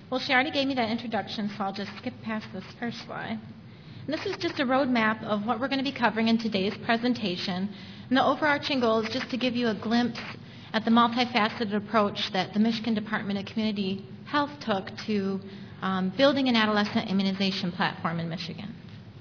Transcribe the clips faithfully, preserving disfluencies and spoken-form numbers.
Well, she already gave me that introduction, so I'll just skip past this first slide. And this is just a roadmap of what we're going to be covering in today's presentation. And the overarching goal is just to give you a glimpse at the multifaceted approach that the Michigan Department of Community Health took to um, building an adolescent immunization platform in Michigan.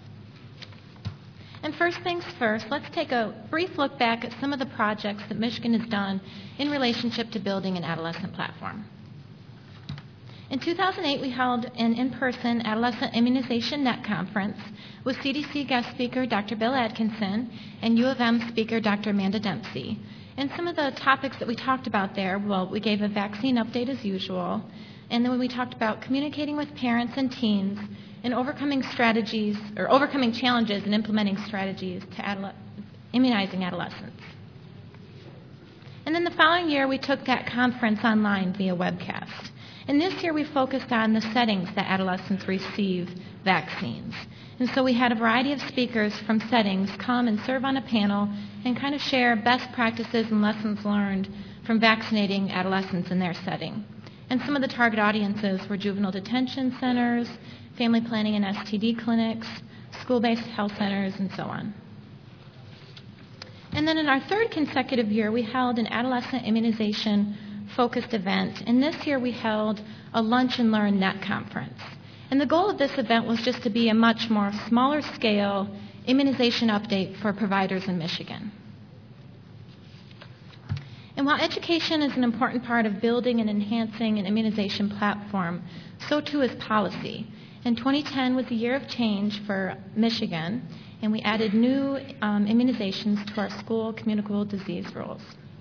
And first things first, let's take a brief look back at some of the projects that Michigan has done in relationship to building an adolescent platform. In two thousand eight, we held an in-person Adolescent Immunization Net Conference with C D C guest speaker Doctor Bill Atkinson and U of M speaker Doctor Amanda Dempsey. And some of the topics that we talked about there, well, we gave a vaccine update as usual, and then we talked about communicating with parents and teens and overcoming strategies, or overcoming challenges and implementing strategies to adole- immunizing adolescents. And then the following year, we took that conference online via webcast. And this year we focused on the settings that adolescents receive vaccines. And so we had a variety of speakers from settings come and serve on a panel and kind of share best practices and lessons learned from vaccinating adolescents in their setting. And some of the target audiences were juvenile detention centers, family planning and S T D clinics, school-based health centers, and so on. And then in our third consecutive year, we held an adolescent immunization focused event, and this year we held a Lunch and Learn Net Conference. And the goal of this event was just to be a much more smaller scale immunization update for providers in Michigan. And while education is an important part of building and enhancing an immunization platform, so too is policy. And twenty ten was a year of change for Michigan, and we added new um, immunizations to our school communicable disease rules.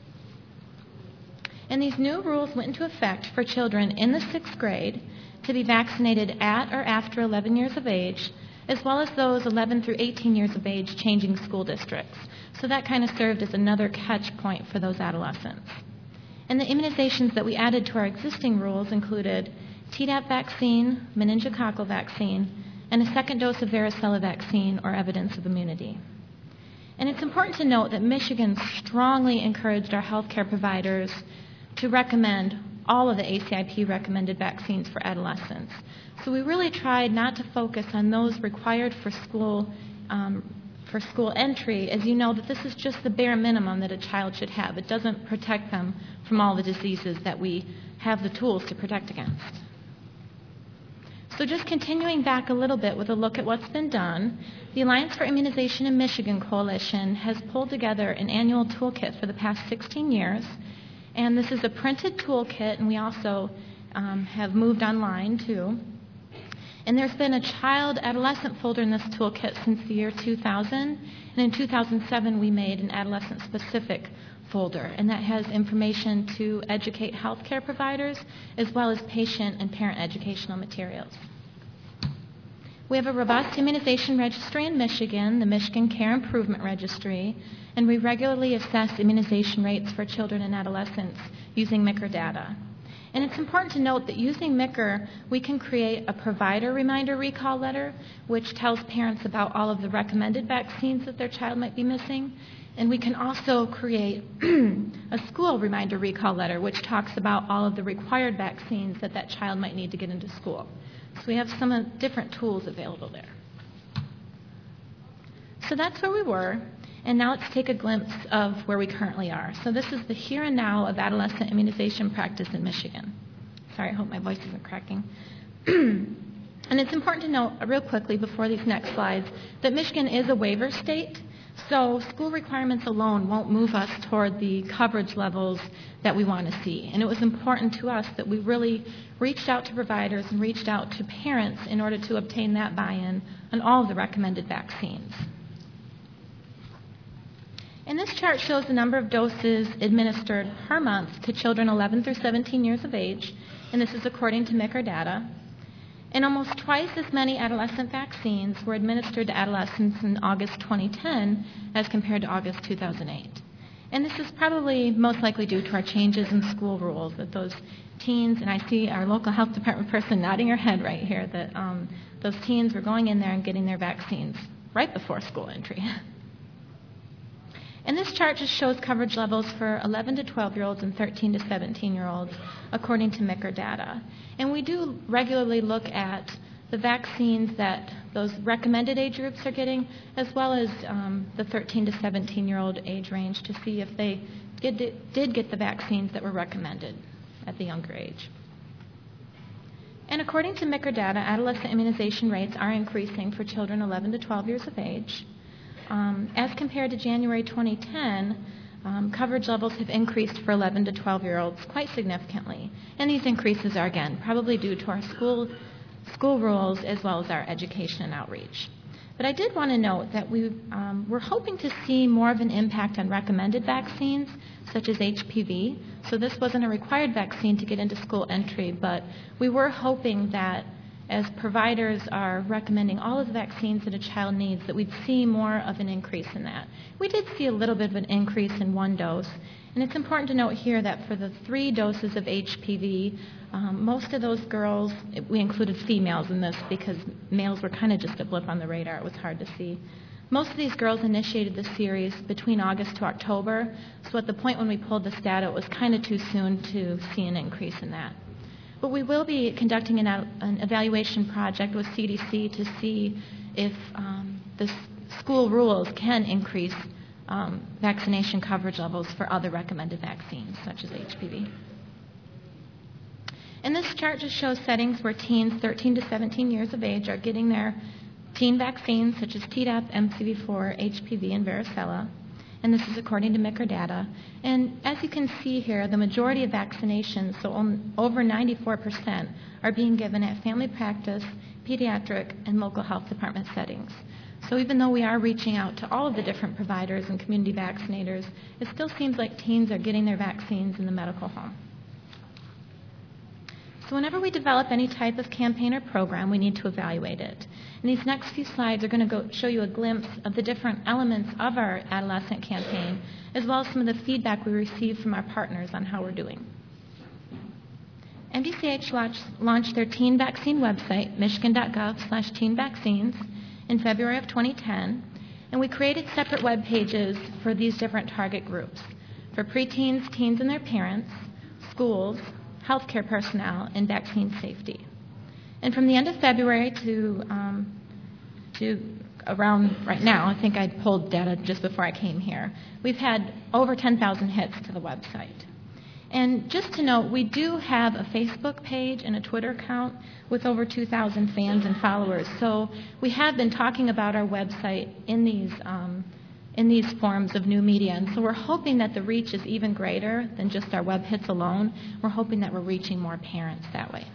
And these new rules went into effect for children in the sixth grade to be vaccinated at or after eleven years of age, as well as those eleven through eighteen years of age changing school districts. So that kind of served as another catch point for those adolescents. And the immunizations that we added to our existing rules included Tdap vaccine, meningococcal vaccine, and a second dose of varicella vaccine or evidence of immunity. And it's important to note that Michigan strongly encouraged our healthcare providers to recommend all of the A C I P recommended vaccines for adolescents. So we really tried not to focus on those required for school um, for school entry, as you know that this is just the bare minimum that a child should have. It doesn't protect them from all the diseases that we have the tools to protect against. So just continuing back a little bit with a look at what's been done, the Alliance for Immunization in Michigan Coalition has pulled together an annual toolkit for the past sixteen years. And this is a printed toolkit, and we also um, have moved online too. And there's been a child adolescent folder in this toolkit since the year two thousand. And in two thousand seven, we made an adolescent specific folder, and that has information to educate healthcare providers as well as patient and parent educational materials. We have a robust immunization registry in Michigan, the Michigan Care Improvement Registry, and we regularly assess immunization rates for children and adolescents using M I C R data. And it's important to note that using M I C R, we can create a provider reminder recall letter, which tells parents about all of the recommended vaccines that their child might be missing. And we can also create a school reminder recall letter, which talks about all of the required vaccines that that child might need to get into school. So we have some uh, different tools available there. So that's where we were. And now let's take a glimpse of where we currently are. So this is the here and now of adolescent immunization practice in Michigan. Sorry, I hope my voice isn't cracking. And it's important to note uh, real quickly before these next slides that Michigan is a waiver state. So school requirements alone won't move us toward the coverage levels that we want to see. And it was important to us that we really reached out to providers and reached out to parents in order to obtain that buy-in on all of the recommended vaccines. And this chart shows the number of doses administered per month to children eleven through seventeen years of age, and this is according to M I C R data. And almost twice as many adolescent vaccines were administered to adolescents in August twenty ten as compared to August two thousand eight. And this is probably most likely due to our changes in school rules, that those teens, and I see our local health department person nodding her head right here, that um, those teens were going in there and getting their vaccines right before school entry. And this chart just shows coverage levels for eleven to twelve-year-olds and thirteen to seventeen-year-olds according to M I C R data. And we do regularly look at the vaccines that those recommended age groups are getting, as well as um, the thirteen to seventeen-year-old age range to see if they did, did get the vaccines that were recommended at the younger age. And according to M I C R data, adolescent immunization rates are increasing for children eleven to twelve years of age. Um, as compared to January twenty ten, um, coverage levels have increased for eleven to twelve-year-olds quite significantly. And these increases are, again, probably due to our school, school rules as well as our education and outreach. But I did want to note that we, um, we're hoping to see more of an impact on recommended vaccines, such as H P V. So this wasn't a required vaccine to get into school entry, but we were hoping that as providers are recommending all of the vaccines that a child needs, that we'd see more of an increase in that. We did see a little bit of an increase in one dose, and it's important to note here that for the three doses of H P V, um, most of those girls, we included females in this because males were kind of just a blip on the radar. It was hard to see. Most of these girls initiated the series between August to October, so at the point when we pulled this data, it was kind of too soon to see an increase in that. But we will be conducting an, an evaluation project with C D C to see if um, the s- school rules can increase um, vaccination coverage levels for other recommended vaccines, such as H P V. And this chart just shows settings where teens thirteen to seventeen years of age are getting their teen vaccines, such as Tdap, M C V four, H P V, and varicella. And this is according to M I C R data. And as you can see here, the majority of vaccinations, so on, over ninety-four percent, are being given at family practice, pediatric, and local health department settings. So even though we are reaching out to all of the different providers and community vaccinators, it still seems like teens are getting their vaccines in the medical home. So whenever we develop any type of campaign or program, we need to evaluate it. And these next few slides are going to go show you a glimpse of the different elements of our adolescent campaign, as well as some of the feedback we receive from our partners on how we're doing. M D C H launched, launched their teen vaccine website, michigan.gov slash teen vaccines, in February of twenty ten, and we created separate web pages for these different target groups, for preteens, teens and their parents, schools, healthcare personnel, and vaccine safety. And from the end of February to, um, to around right now, I think I pulled data just before I came here, we've had over ten thousand hits to the website. And just to note, we do have a Facebook page and a Twitter account with over two thousand fans and followers. So we have been talking about our website in these um, in these forms of new media. And so we're hoping that the reach is even greater than just our web hits alone. We're hoping that we're reaching more parents that way.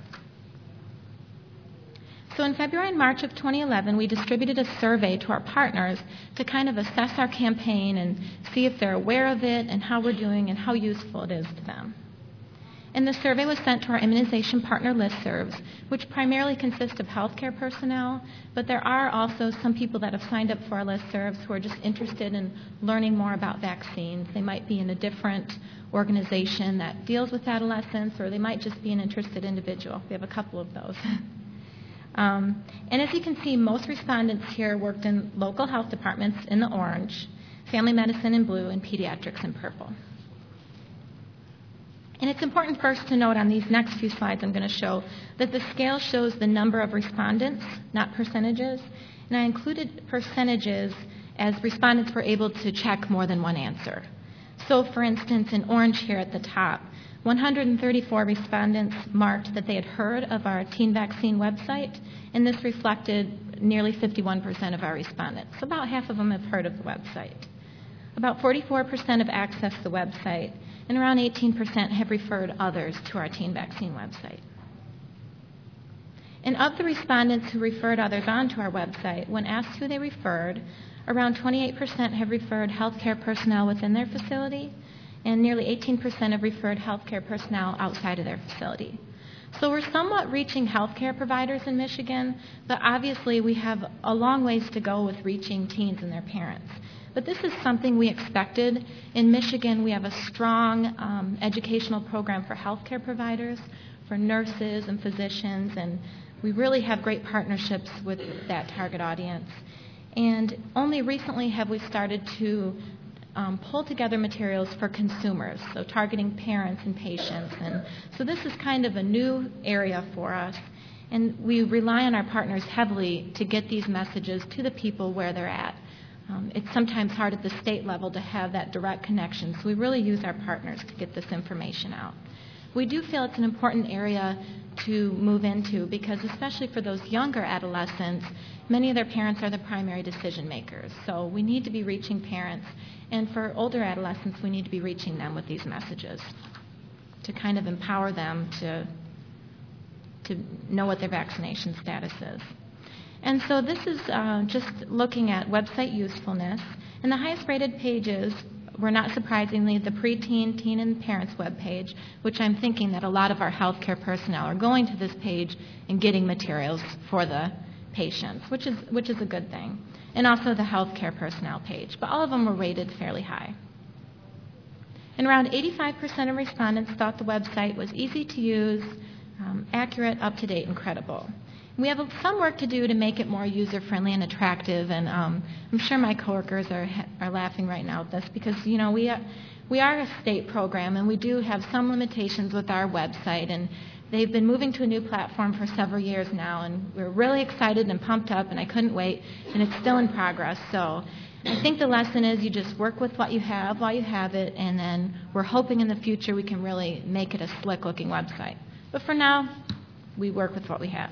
So in February and March of twenty eleven, we distributed a survey to our partners to kind of assess our campaign and see if they're aware of it and how we're doing and how useful it is to them. And the survey was sent to our immunization partner listservs, which primarily consist of healthcare personnel, but there are also some people that have signed up for our listservs who are just interested in learning more about vaccines. They might be in a different organization that deals with adolescents, or they might just be an interested individual. We have a couple of those. um, and as you can see, most respondents here worked in local health departments in the orange, family medicine in blue, and pediatrics in purple. And it's important first to note on these next few slides I'm going to show that the scale shows the number of respondents, not percentages. And I included percentages as respondents were able to check more than one answer. So for instance, in orange here at the top, one hundred thirty-four respondents marked that they had heard of our teen vaccine website, and this reflected nearly fifty-one percent of our respondents. So about half of them have heard of the website. About forty-four percent have accessed the website, and around eighteen percent have referred others to our teen vaccine website. And of the respondents who referred others onto our website, when asked who they referred, around twenty-eight percent have referred healthcare personnel within their facility, and nearly eighteen percent have referred healthcare personnel outside of their facility. So we're somewhat reaching healthcare providers in Michigan, but obviously we have a long ways to go with reaching teens and their parents. But this is something we expected. In Michigan, we have a strong um, educational program for healthcare providers, for nurses and physicians, and we really have great partnerships with that target audience. And only recently have we started to um, pull together materials for consumers, so targeting parents and patients. And so this is kind of a new area for us. And we rely on our partners heavily to get these messages to the people where they're at. Um, it's sometimes hard at the state level to have that direct connection, so we really use our partners to get this information out. We do feel it's an important area to move into because, especially for those younger adolescents, many of their parents are the primary decision makers. So we need to be reaching parents. And for older adolescents, we need to be reaching them with these messages to kind of empower them to, to know what their vaccination status is. And so this is uh, just looking at website usefulness. And the highest rated pages were, not surprisingly, the preteen, teen, and parents webpage, which I'm thinking that a lot of our healthcare personnel are going to this page and getting materials for the patients, which is, which is a good thing. And also the healthcare personnel page. But all of them were rated fairly high. And around eighty-five percent of respondents thought the website was easy to use, um, accurate, up-to-date, and credible. We have some work to do to make it more user-friendly and attractive, and um, I'm sure my coworkers are are laughing right now at this because, you know, we are, we are a state program, and we do have some limitations with our website, and they've been moving to a new platform for several years now, and we're really excited and pumped up, and I couldn't wait, and it's still in progress. So I think the lesson is you just work with what you have while you have it, and then we're hoping in the future we can really make it a slick-looking website. But for now, we work with what we have.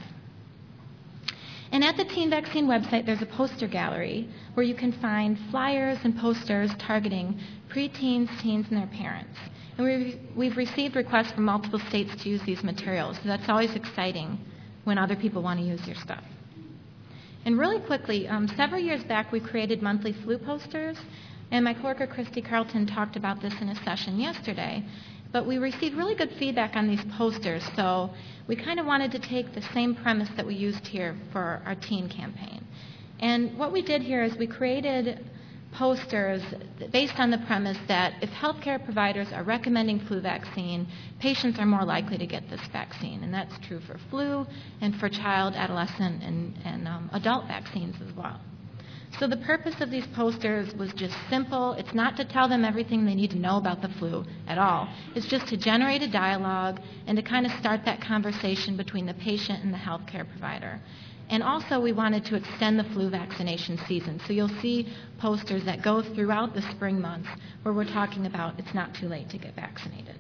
And at the Teen Vaccine website, there's a poster gallery where you can find flyers and posters targeting preteens, teens, and their parents. And we've, we've received requests from multiple states to use these materials, so that's always exciting when other people want to use your stuff. And really quickly, um, several years back, we created monthly flu posters, and my coworker Christy Carlton talked about this in a session yesterday. But we received really good feedback on these posters, so we kind of wanted to take the same premise that we used here for our teen campaign. And what we did here is we created posters based on the premise that if healthcare providers are recommending flu vaccine, patients are more likely to get this vaccine. And that's true for flu and for child, adolescent, and, and um, adult vaccines as well. So the purpose of these posters was just simple. It's not to tell them everything they need to know about the flu at all. It's just to generate a dialogue and to kind of start that conversation between the patient and the healthcare provider. And also we wanted to extend the flu vaccination season. So you'll see posters that go throughout the spring months where we're talking about it's not too late to get vaccinated.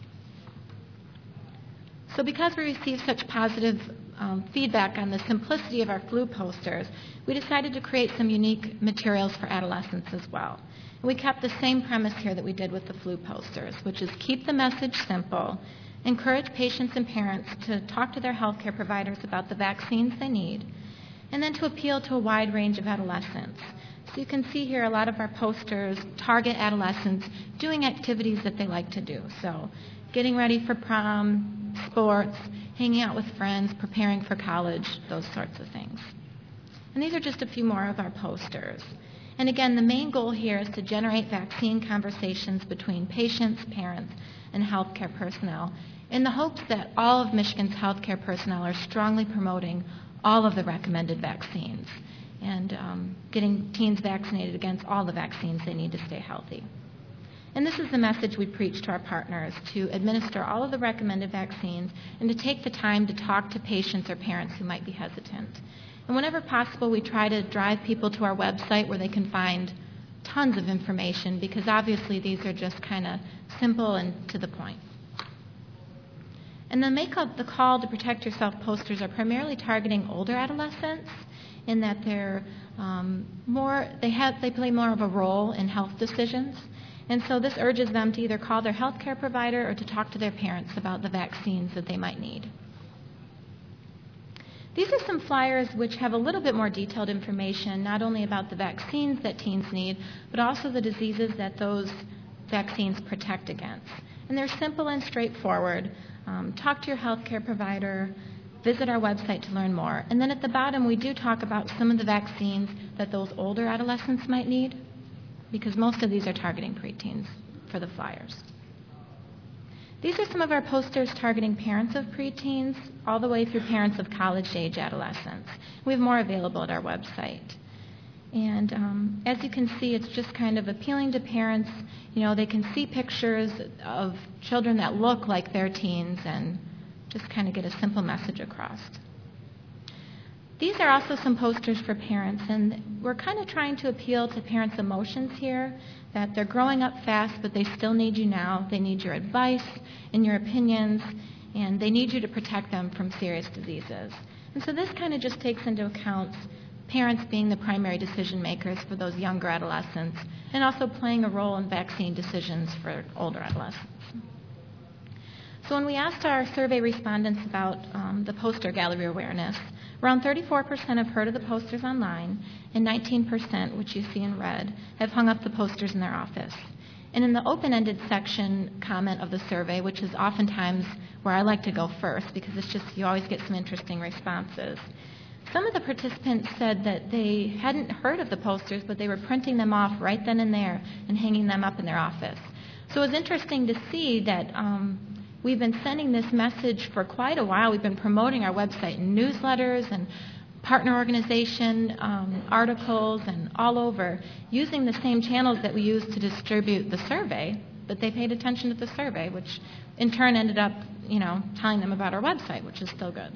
So because we received such positive um, feedback on the simplicity of our flu posters, we decided to create some unique materials for adolescents as well. And we kept the same premise here that we did with the flu posters, which is keep the message simple, encourage patients and parents to talk to their healthcare providers about the vaccines they need, and then to appeal to a wide range of adolescents. So you can see here a lot of our posters target adolescents doing activities that they like to do. So getting ready for prom, sports, hanging out with friends, preparing for college, those sorts of things. And these are just a few more of our posters. And again, the main goal here is to generate vaccine conversations between patients, parents, and healthcare personnel in the hopes that all of Michigan's healthcare personnel are strongly promoting all of the recommended vaccines and um, getting teens vaccinated against all the vaccines they need to stay healthy. And this is the message we preach to our partners, to administer all of the recommended vaccines and to take the time to talk to patients or parents who might be hesitant. And whenever possible, we try to drive people to our website where they can find tons of information because obviously these are just kind of simple and to the point. And the Make Up the Call to Protect Yourself posters are primarily targeting older adolescents in that they're um, more, they have, they play more of a role in health decisions. And so this urges them to either call their healthcare provider or to talk to their parents about the vaccines that they might need. These are some flyers which have a little bit more detailed information, not only about the vaccines that teens need, but also the diseases that those vaccines protect against. And they're simple and straightforward. Um, talk to your healthcare provider, visit our website to learn more. And then at the bottom, we do talk about some of the vaccines that those older adolescents might need, because most of these are targeting preteens for the flyers. These are some of our posters targeting parents of preteens all the way through parents of college-age adolescents. We have more available at our website. And um, as you can see, it's just kind of appealing to parents. You know, they can see pictures of children that look like their teens and just kind of get a simple message across. These are also some posters for parents, and we're kind of trying to appeal to parents' emotions here, that they're growing up fast, but they still need you now. They need your advice and your opinions, and they need you to protect them from serious diseases. And so this kind of just takes into account parents being the primary decision makers for those younger adolescents, and also playing a role in vaccine decisions for older adolescents. So when we asked our survey respondents about um, the poster gallery awareness, around thirty-four percent have heard of the posters online, and nineteen percent, which you see in red, have hung up the posters in their office. And in the open-ended section comment of the survey, which is oftentimes where I like to go first because it's just, you always get some interesting responses. Some of the participants said that they hadn't heard of the posters, but they were printing them off right then and there and hanging them up in their office. So it was interesting to see that um, we've been sending this message for quite a while. We've been promoting our website in newsletters and partner organization um, articles and all over, using the same channels that we use to distribute the survey, but they paid attention to the survey, which in turn ended up, you know, telling them about our website, which is still good.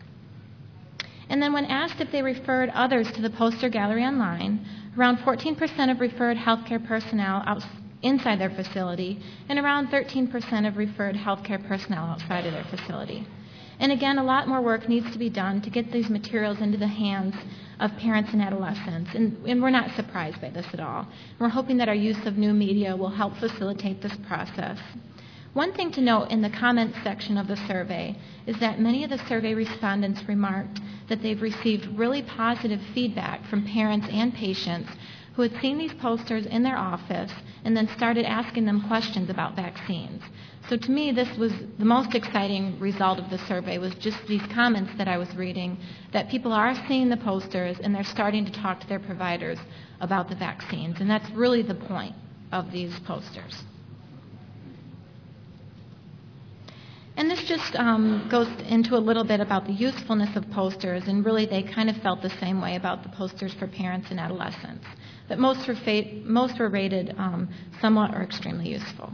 And then when asked if they referred others to the poster gallery online, around fourteen percent have referred healthcare personnel out, inside their facility, and around thirteen percent have referred healthcare personnel outside of their facility. And again, a lot more work needs to be done to get these materials into the hands of parents and adolescents, and, and we're not surprised by this at all. We're hoping that our use of new media will help facilitate this process. One thing to note in the comments section of the survey is that many of the survey respondents remarked that they've received really positive feedback from parents and patients who had seen these posters in their office and then started asking them questions about vaccines. So to me, this was the most exciting result of the survey, was just these comments that I was reading, that people are seeing the posters and they're starting to talk to their providers about the vaccines. And that's really the point of these posters. And this just um, goes into a little bit about the usefulness of posters, and really they kind of felt the same way about the posters for parents and adolescents, that most were, fa- most were rated um, somewhat or extremely useful.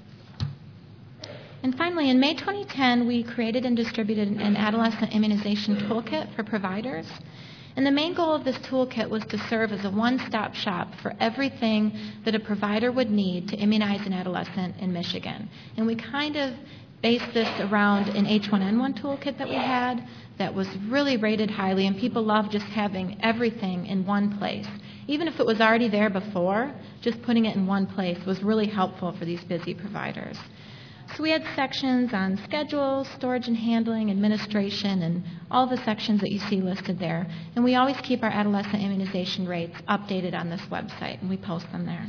And finally, in May twenty ten, we created and distributed an adolescent immunization toolkit for providers. And the main goal of this toolkit was to serve as a one-stop shop for everything that a provider would need to immunize an adolescent in Michigan. And we kind of based this around an H one N one toolkit that we had that was really rated highly, and people loved just having everything in one place. Even if it was already there before, just putting it in one place was really helpful for these busy providers. So we had sections on schedules, storage and handling, administration, and all the sections that you see listed there. And we always keep our adolescent immunization rates updated on this website, and we post them there.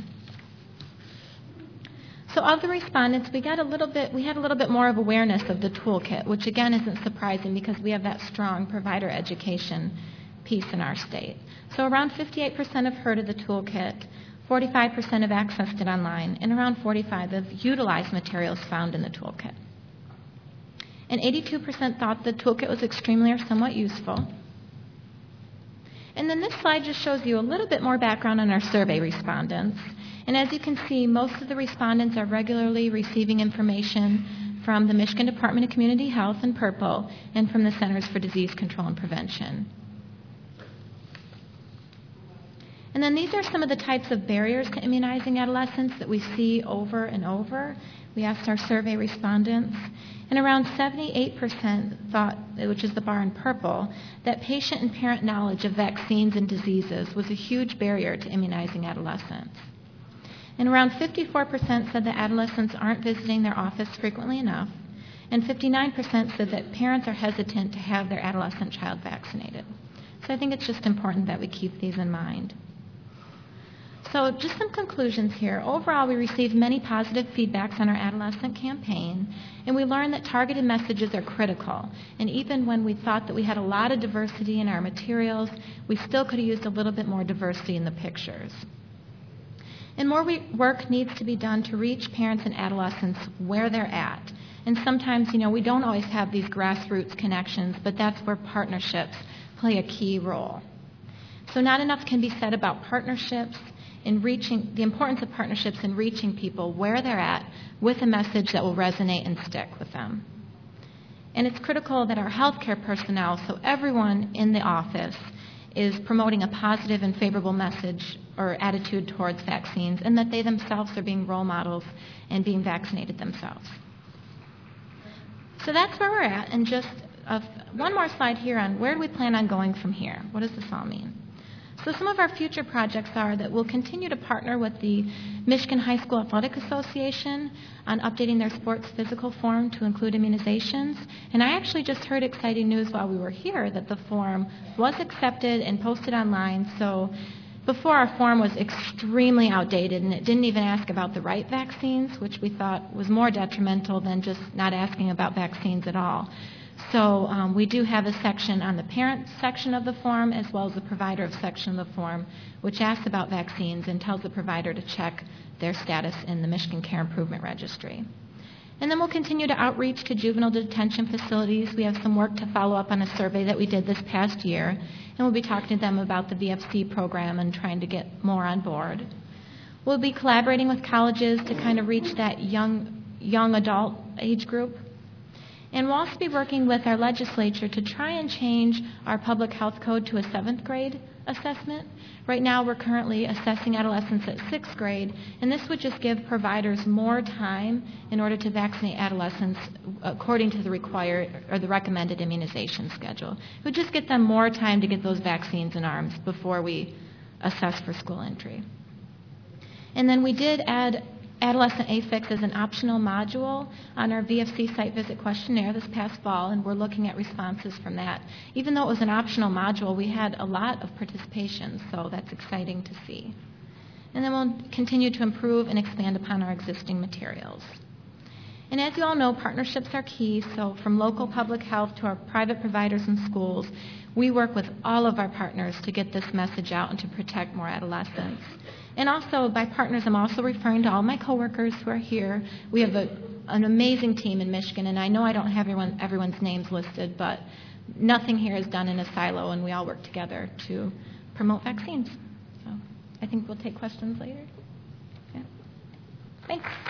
So of the respondents, we got a little bit, we had a little bit more of awareness of the toolkit, which again isn't surprising because we have that strong provider education piece in our state. So around fifty-eight percent have heard of the toolkit, forty-five percent have accessed it online, and around forty-five percent have utilized materials found in the toolkit. And eighty-two percent thought the toolkit was extremely or somewhat useful. And then this slide just shows you a little bit more background on our survey respondents. And as you can see, most of the respondents are regularly receiving information from the Michigan Department of Community Health in purple and from the Centers for Disease Control and Prevention. And then these are some of the types of barriers to immunizing adolescents that we see over and over. We asked our survey respondents, and around seventy-eight percent thought, which is the bar in purple, that patient and parent knowledge of vaccines and diseases was a huge barrier to immunizing adolescents. And around fifty-four percent said that adolescents aren't visiting their office frequently enough, and fifty-nine percent said that parents are hesitant to have their adolescent child vaccinated. So I think it's just important that we keep these in mind. So just some conclusions here. Overall, we received many positive feedbacks on our adolescent campaign, and we learned that targeted messages are critical. And even when we thought that we had a lot of diversity in our materials, we still could have used a little bit more diversity in the pictures. And more we, work needs to be done to reach parents and adolescents where they're at. And sometimes, you know, we don't always have these grassroots connections, but that's where partnerships play a key role. So not enough can be said about partnerships, in reaching, the importance of partnerships in reaching people where they're at with a message that will resonate and stick with them. And it's critical that our healthcare personnel, so everyone in the office, is promoting a positive and favorable message or attitude towards vaccines, and that they themselves are being role models and being vaccinated themselves. So that's where we're at, and just uh, one more slide here on where do we plan on going from here? What does this all mean? So some of our future projects are that we'll continue to partner with the Michigan High School Athletic Association on updating their sports physical form to include immunizations. And I actually just heard exciting news while we were here that the form was accepted and posted online. So before, our form was extremely outdated, and it didn't even ask about the right vaccines, which we thought was more detrimental than just not asking about vaccines at all. So um, we do have a section on the parent section of the form as well as the provider section of the form, which asks about vaccines and tells the provider to check their status in the Michigan Care Improvement Registry. And then we'll continue to outreach to juvenile detention facilities. We have some work to follow up on a survey that we did this past year, and we'll be talking to them about the V F C program and trying to get more on board. We'll be collaborating with colleges to kind of reach that young, young adult age group. And we'll also be working with our legislature to try and change our public health code to a seventh grade assessment. Right now we're currently assessing adolescents at sixth grade, and this would just give providers more time in order to vaccinate adolescents according to the required or the recommended immunization schedule. It would just get them more time to get those vaccines in arms before we assess for school entry. And then we did add adolescent A F I X as an optional module on our V F C site visit questionnaire this past fall, and we're looking at responses from that. Even though it was an optional module, we had a lot of participation, so that's exciting to see. And then we'll continue to improve and expand upon our existing materials. And as you all know, partnerships are key, so from local public health to our private providers and schools, we work with all of our partners to get this message out and to protect more adolescents. And also, by partners, I'm also referring to all my coworkers who are here. We have a, an amazing team in Michigan, and I know I don't have everyone, everyone's names listed, but nothing here is done in a silo, and we all work together to promote vaccines. So I think we'll take questions later. Yeah. Thanks.